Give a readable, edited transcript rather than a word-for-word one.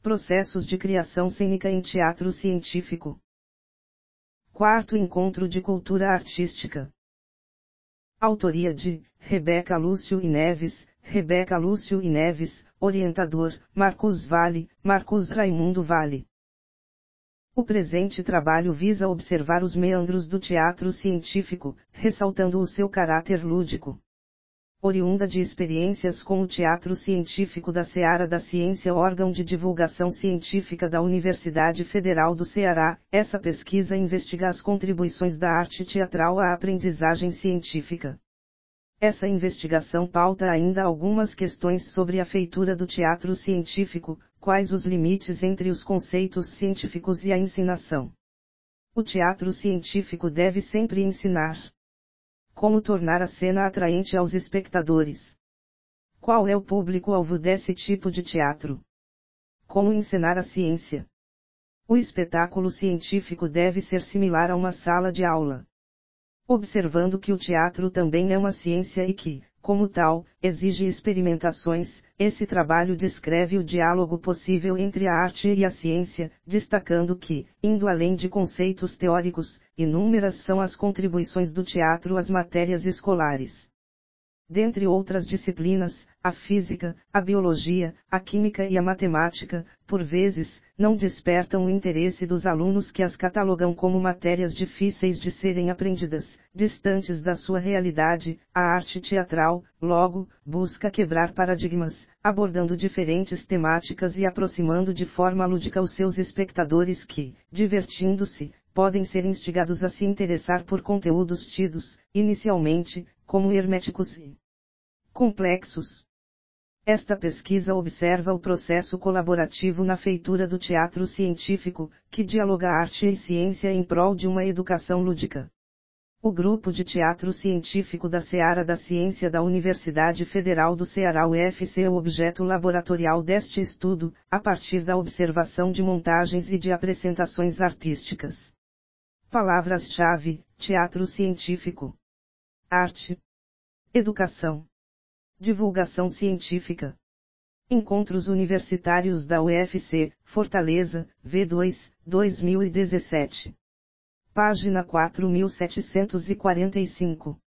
Processos de criação cênica em teatro científico. Quarto encontro de cultura artística. Autoria de Rebeca Lúcio e Neves, orientador, Marcos Vale, Marcos Raimundo Vale. O presente trabalho visa observar os meandros do teatro científico, ressaltando o seu caráter lúdico. Oriunda de experiências com o Teatro Científico da Seara da Ciência, órgão de divulgação científica da Universidade Federal do Ceará, essa pesquisa investiga as contribuições da arte teatral à aprendizagem científica. Essa investigação pauta ainda algumas questões sobre a feitura do teatro científico, quais os limites entre os conceitos científicos e a ensinação. O teatro científico deve sempre ensinar. Como tornar a cena atraente aos espectadores? Qual é o público-alvo desse tipo de teatro? Como ensinar a ciência? O espetáculo científico deve ser similar a uma sala de aula. Observando que o teatro também é uma ciência e que, como tal, exige experimentações, esse trabalho descreve o diálogo possível entre a arte e a ciência, destacando que, indo além de conceitos teóricos, inúmeras são as contribuições do teatro às matérias escolares. Dentre outras disciplinas, a física, a biologia, a química e a matemática, por vezes, não despertam o interesse dos alunos que as catalogam como matérias difíceis de serem aprendidas, distantes da sua realidade. A arte teatral, logo, busca quebrar paradigmas, abordando diferentes temáticas e aproximando de forma lúdica os seus espectadores que, divertindo-se, podem ser instigados a se interessar por conteúdos tidos, inicialmente, como herméticos e complexos. Esta pesquisa observa o processo colaborativo na feitura do teatro científico, que dialoga arte e ciência em prol de uma educação lúdica. O Grupo de Teatro Científico da Seara da Ciência da Universidade Federal do Ceará UFC é o objeto laboratorial deste estudo, a partir da observação de montagens e de apresentações artísticas. Palavras-chave: teatro científico, arte, educação, divulgação científica. Encontros Universitários da UFC, Fortaleza, V2, 2017. Página 4745.